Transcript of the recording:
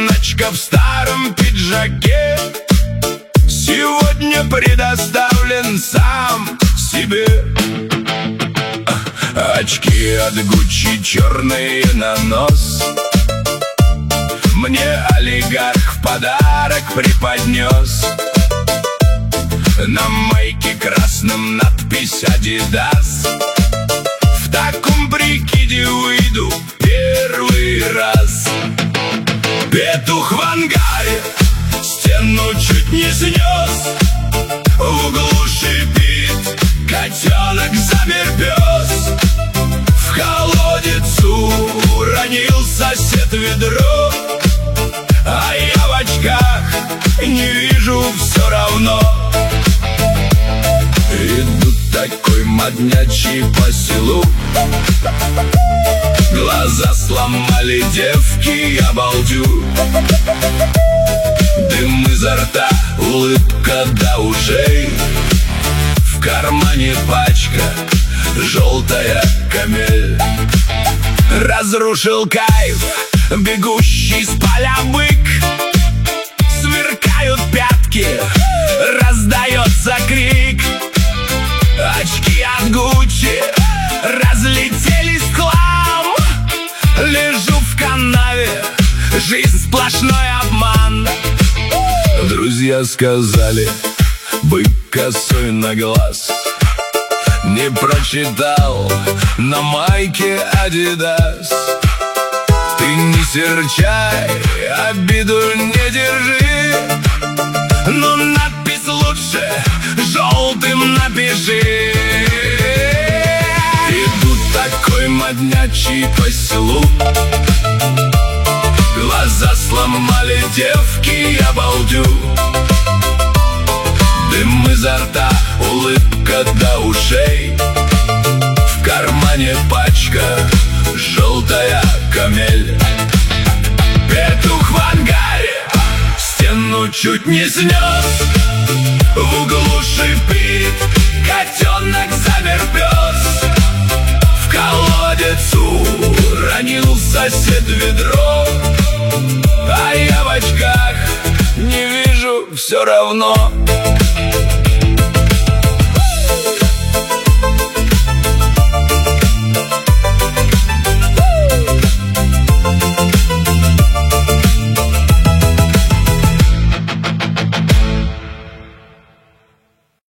Ночка в старом пиджаке, сегодня предоставлен сам себе. Очки от Гуччи черные на нос мне олигарх в подарок преподнес. На майке красным надпись «Адидас». В таком прикиде выйду первый раз. Петух в ангаре стену чуть не снес, в углу шипит котенок, замер пес. В колодец уронил сосед ведро, а я в очках не вижу все равно. Иду такой моднячий по селу, глаза сломали девки, я балдю. Дым изо рта, улыбка до ушей, в кармане пачка, желтая камель. Разрушил кайф бегущий с поля бык, сверкают пятки, раздается крик. Очки от Гуччи разлетелись в хлам, лежу в канаве, жизнь сплошной обман. Друзья сказали, бык косой на глаз, не прочитал на майке «Адидас». Ты не серчай, обиду не держи, но надпись лучше желтым напиши. Иду такой моднячий по селу, глаза сломали девки, я балдю. Дым изо рта, улыбка до ушей, в кармане пачка, желтая камель. Петух в ангаре стену чуть не снес, в углу шипит котенок, замер пес. В колодец уронил сосед ведро, а я в очках не вижу все равно.